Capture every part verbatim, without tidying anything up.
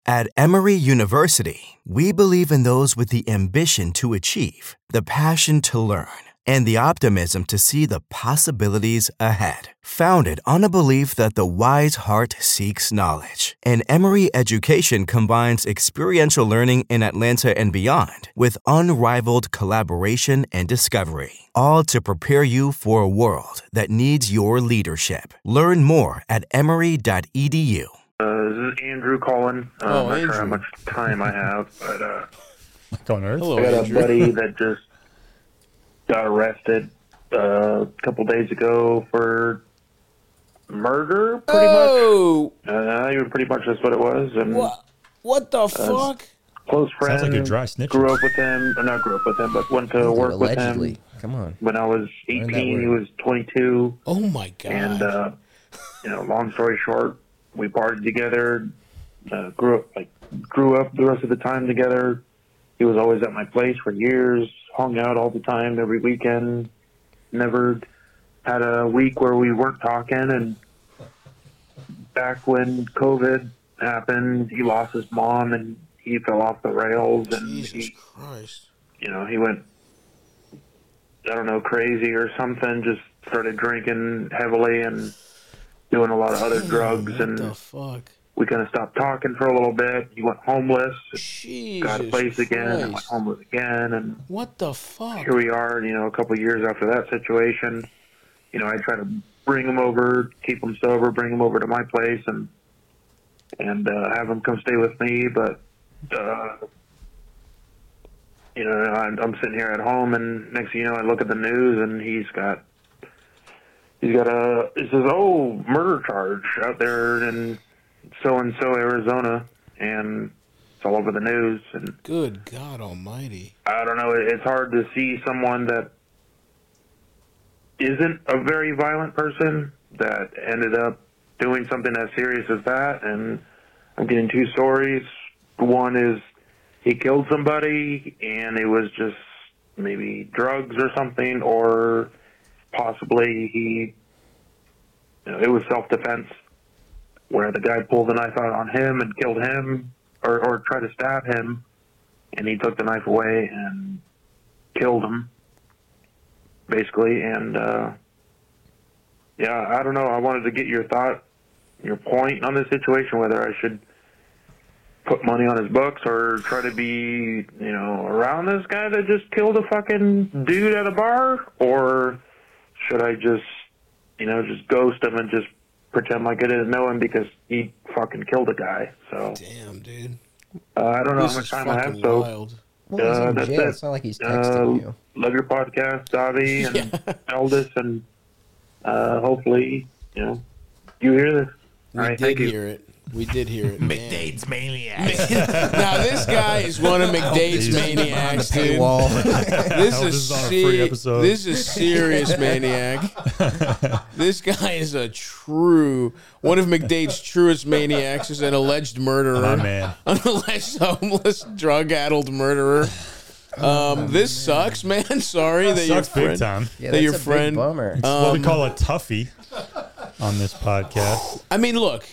At Emory University, we believe in those with the ambition to achieve, the passion to learn, and the optimism to see the possibilities ahead. Founded on a belief that the wise heart seeks knowledge, and Emory education combines experiential learning in Atlanta and beyond with unrivaled collaboration and discovery, all to prepare you for a world that needs your leadership. Learn more at emory dot e d u. Uh, this is Andrew calling. Uh, Oh, I'm not Andrew. sure how much time I have, but uh, On Earth? Hello, I got Andrew. a buddy that just got arrested uh, a couple days ago for murder, pretty Oh, much. Uh, pretty much that's what it was. And what? What the fuck? close friend, Sounds like a dry snitch. grew up with him, or not grew up with him, but went to Dude, work with allegedly. him Come on. when I was Learn that eighteen. He word. was twenty-two. Oh my god! And, uh, you know, long story short, we partied together, uh, grew up, like, grew up the rest of the time together. He was always at my place for years, hung out all the time, every weekend. Never had a week where we weren't talking. And back when COVID happened, he lost his mom and he fell off the rails. And Jesus he, Christ! you know, he went, I don't know, crazy or something, just started drinking heavily and doing a lot of other Damn, drugs, what and the fuck? we kind of stopped talking for a little bit. He went homeless, Jesus got a place again, and went Christ. homeless again, and What the fuck? here we are, you know, a couple of years after that situation. You know, I try to bring him over, keep him sober, bring him over to my place, and and uh, have him come stay with me, but, uh, you know, I'm, I'm sitting here at home, and next thing you know, I look at the news, and he's got He's got a, it says, oh, murder charge out there in so-and-so, Arizona, and it's all over the news. And Good God Almighty! I don't know, it's hard to see someone that isn't a very violent person that ended up doing something as serious as that. And I'm getting two stories. One is he killed somebody, and it was just maybe drugs or something, or possibly he, you know, it was self-defense, where the guy pulled the knife out on him and killed him, or, or tried to stab him, and he took the knife away and killed him, basically. And, uh, yeah, I don't know. I wanted to get your thought, your point on this situation, whether I should put money on his books or try to be, you know, around this guy that just killed a fucking dude at a bar, or should I just, you know, just ghost him and just pretend like I didn't know him because he fucking killed a guy? So Damn, dude. uh, I don't know This how much is time I have. fucking So wild. Well, he's Uh, in that's jail. it. It's not like he's texting uh, you. love your podcast, Davi and Yeah. Eldest, and uh, hopefully, you know, you hear this. We All right, did thank you. hear it. We did hear it. McDade's maniac. Now this guy is one of McDade's he's maniacs, dude. Paywall. This Elvis is is on a se- free episode. This is serious maniac. This guy is a true one of McDade's truest maniacs. Is an alleged murderer, My man. an alleged homeless, drug-addled murderer. Um, this sucks, man. Sorry that your Sucks big friend, time. Yeah, that that's your a friend. big bummer. It's what we call a toughie on this podcast. I mean, look,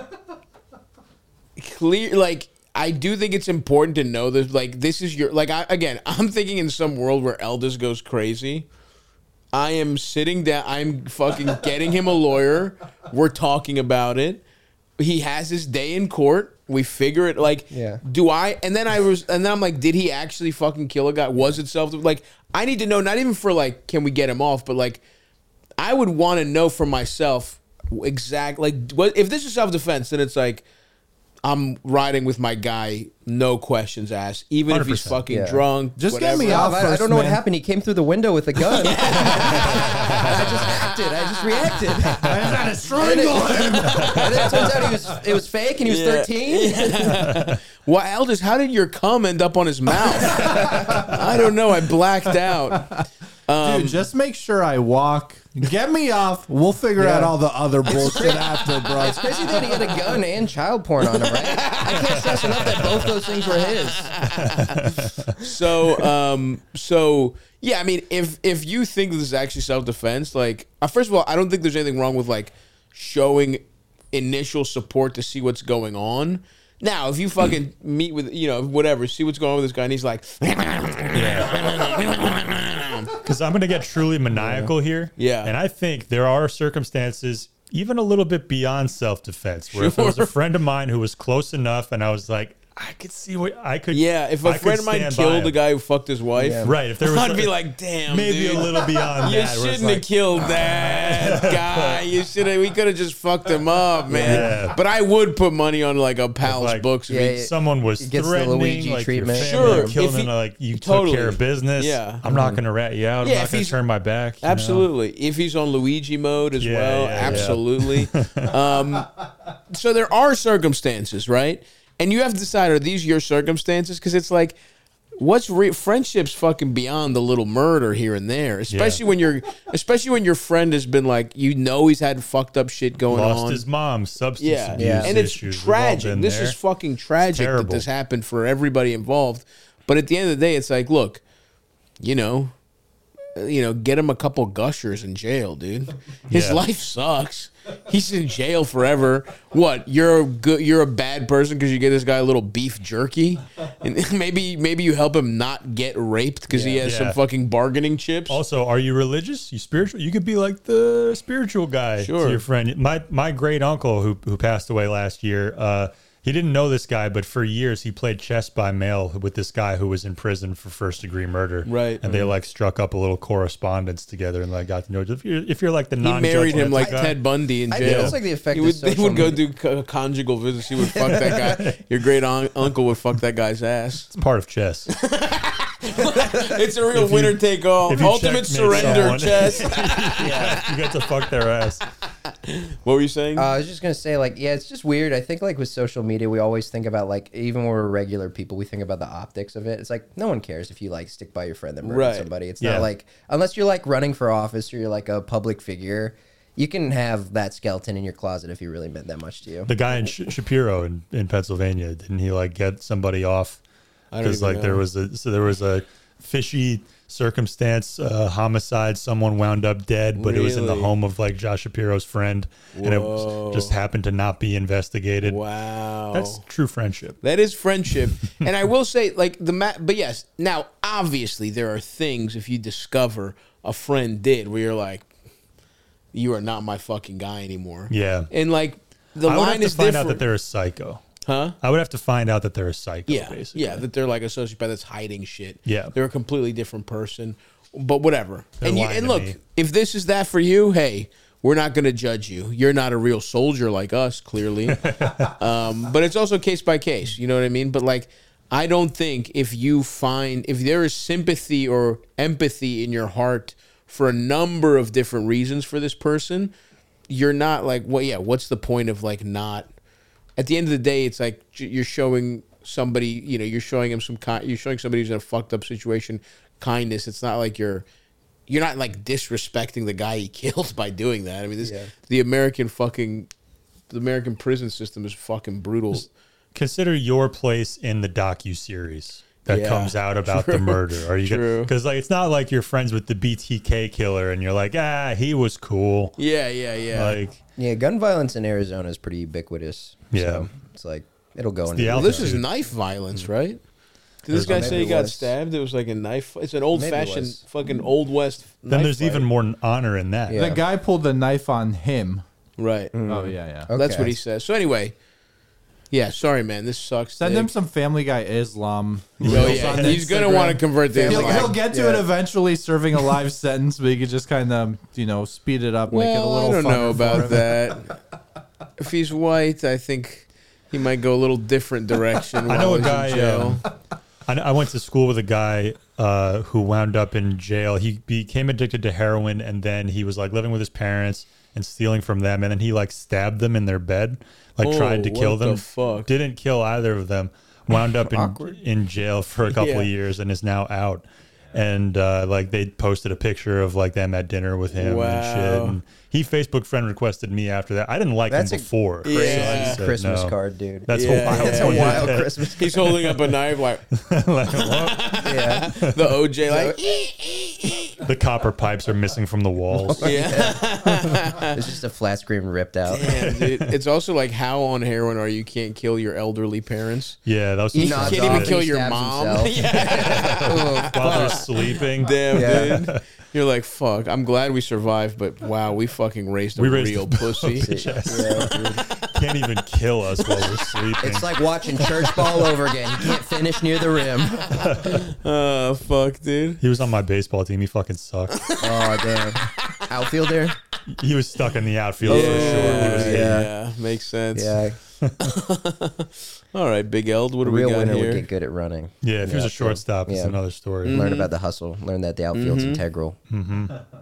clear. Like, I do think it's important to know that. Like, this is your. Like, I, again, I'm thinking in some world where Eldest goes crazy. I am sitting down. I'm fucking getting him a lawyer. We're talking about it. He has his day in court. We figure it. Like, Yeah. do I? And then I was, and then I'm like, did he actually fucking kill a guy? Was it self? Like, I need to know. Not even for like, can we get him off? But like, I would want to know for myself exact. Like, what if this is self defense? Then it's like, I'm riding with my guy, no questions asked, even if he's one hundred percent. fucking Yeah. drunk. Just whatever. get me Oh, off. I, I first, don't know what man. happened. He came through the window with a gun. I just acted. I just reacted. I had to strangle him. And then it turns out he was it was fake and he was Yeah. thirteen. Well, Eldest, how did your cum end up on his mouth? I don't know. I blacked out. Dude, just make sure I walk. Get me off. We'll figure Yeah. out all the other bullshit after, bro. It's crazy that he had a gun and child porn on him, right? I can't stress enough that both those things were his. So, um, so yeah, I mean, if if you think this is actually self defense, like, uh, first of all, I don't think there's anything wrong with like showing initial support to see what's going on. Now, if you fucking meet with, you know, whatever, see what's going on with this guy, and he's like, Because I'm going to get truly maniacal here. Yeah. And I think there are circumstances, even a little bit beyond self-defense, where if it was Sure. a friend of mine who was close enough and I was like, I could see what I could. yeah, if a I could friend of mine stand by killed him. the guy who fucked his wife, Yeah. Right. If there was I'd a- be like, damn, maybe dude. a little beyond You that. where it's shouldn't like, have killed that guy. You should have. We could have just fucked him up, man. Yeah. But I would put money on like a pal's like- books. if Yeah, he- yeah. someone was It gets the threatening, Luigi like treatment. your Sure, family, killed if him, he- like you totally. took care of business. Yeah. I'm not going to rat you out. I'm Yeah, not if going he's- to turn my back. you know? Absolutely. If he's on Luigi mode as Yeah, well, yeah, yeah. absolutely. um, so there are circumstances, right? And you have to decide, are these your circumstances? Because it's like, what's re- friendship's fucking beyond the little murder here and there, especially Yeah. when you're, especially when your friend has been like, you know, he's had fucked up shit going Lost on. his mom, substance Yeah, abuse Yeah. and it's issues. We've all tragic. been This there. is fucking tragic that terrible. this happened for everybody involved. But at the end of the day, it's like, look, you know, uh, you know, get him a couple gushers in jail, dude. His Yeah. life sucks. He's in jail forever. What? You're a good. You're a bad person because you get this guy a little beef jerky, and maybe maybe you help him not get raped because he has Yeah. some fucking bargaining chips. Also, are you religious? You spiritual? You could be like the spiritual guy Sure. to your friend. My my great uncle who who passed away last year. Uh, he didn't know this guy, but for years he played chess by mail with this guy who was in prison for first degree murder. Right. And they like struck up a little correspondence together and like got to know. If you're if you're like the He non married him like guy, Ted Bundy in I jail. think it's like the effect he of would, they social would go media. do co- conjugal visits. He would fuck that guy. Your great un- uncle would fuck that guy's ass. it's part of chess. It's a real If you- winner take all. if you Ultimate checkmate surrender someone. chess. You get to fuck their ass. What were you saying? Uh, I was just gonna say, like, yeah, it's just weird. I think, like, with social media, we always think about, like, even when we're regular people, we think about the optics of it. It's like no one cares if you like stick by your friend that murdered Right. somebody. It's Yeah. not like unless you're like running for office or you're like a public figure, you can have that skeleton in your closet if he really meant that much to you. The guy in Sh- Shapiro in, in Pennsylvania, didn't he like get somebody off? I don't Because even like know. there was a so there was a fishy circumstance, uh, homicide. Someone wound up dead, but it was in the Really? home of like Josh Shapiro's friend, and it Whoa. was, just happened to not be investigated. Wow. That's true friendship. That is friendship. And I will say, like, the ma- but yes, now, obviously, there are things if you discover a friend did where you're like, you are not my fucking guy anymore. Yeah, And, like, the I would have line to is find different. out that they're a psycho. Huh? I would have to find out that they're a psycho. Yeah, basically. yeah, that they're like a sociopath that's hiding shit. Yeah. They're a completely different person, but whatever. They're and you, lying and to look, me. if this is that for you, hey, we're not going to judge you. You're not a real soldier like us, clearly. um, but it's also case by case. You know what I mean? But like, I don't think if you find if there is sympathy or empathy in your heart for a number of different reasons for this person, you're not like, well, yeah. What's the point of like not? At the end of the day, it's like you're showing somebody, you know, you're showing him some kind, you're showing somebody who's in a fucked up situation kindness. It's not like you're, you're not like disrespecting the guy he killed by doing that. I mean, this, Yeah. the American fucking, the American prison system is fucking brutal. Consider your place in the docu-series that Yeah, comes out about true, the murder. Are you true. Because like it's not like you're friends with the B T K killer and you're like, ah, he was cool. Yeah, yeah, yeah. Like, Yeah, gun violence in Arizona is pretty ubiquitous. Yeah. So it's like it'll go into the well, altitude. this is knife violence, right? Did this There's guy maybe say he it got was. stabbed? It was like a knife. It's an old Maybe it fashioned was. fucking old west. then knife there's fight. even more honor in that. Yeah. The guy pulled the knife on him. right. Oh yeah, yeah. Okay. That's what he says. So anyway, yeah. Sorry, man. This sucks. Send Nick. him some Family Guy Islam. Oh reels yeah, on he's gonna Instagram. want to convert to He'll, Islam. he'll get to it Yeah. eventually, serving a life sentence, but he could just kind of, you know, speed it up, make it a Well, little. I don't know funner for about him. that. If he's white, I think he might go a little different direction. I know while a he's guy. in jail. Um, I, I went to school with a guy uh, who wound up in jail. He became addicted to heroin, and then he was like living with his parents and stealing from them, and then he like stabbed them in their bed, like Oh, tried to kill what the them. fuck? Didn't kill either of them. Wound up in Awkward. in jail for a couple Yeah. of years and is now out. And uh, like they posted a picture of like them at dinner with him and shit. Wow. And he Facebook friend requested me after that. I didn't like That's a him before. Yeah. so I Crazy said Christmas no. card, dude. That's Yeah, a wild. That's a yeah, wild yeah. Christmas. He's holding up a knife like Like, what? Yeah. the O J, like The copper pipes are missing from the walls. Yeah. It's just a flat screen ripped out. Damn, dude. It's also like how on heroin are you can't kill your elderly parents? Yeah, that was You some Nah, can't fucked even dog, up kill he your stabs mom. himself. Yeah. while they're sleeping. Damn, Yeah. dude. You're like, fuck. I'm glad we survived, but wow, we fucking raised a We raised real a- pussy. Yeah, dude. Can't even kill us while we're sleeping. It's like watching church ball over again. You can't finish near the rim. Oh, fuck, dude. He was on my baseball team. He fucking sucked. Oh, damn. Outfielder? He was stuck in the outfield for sure. He was yeah, hating. yeah, makes sense. Yeah. All right, Big Eld, what do Real we got winner here? would get good at running. Yeah, if he was Yeah, a shortstop, it's yeah. another story. Learn about the hustle. Learn that the outfield's integral.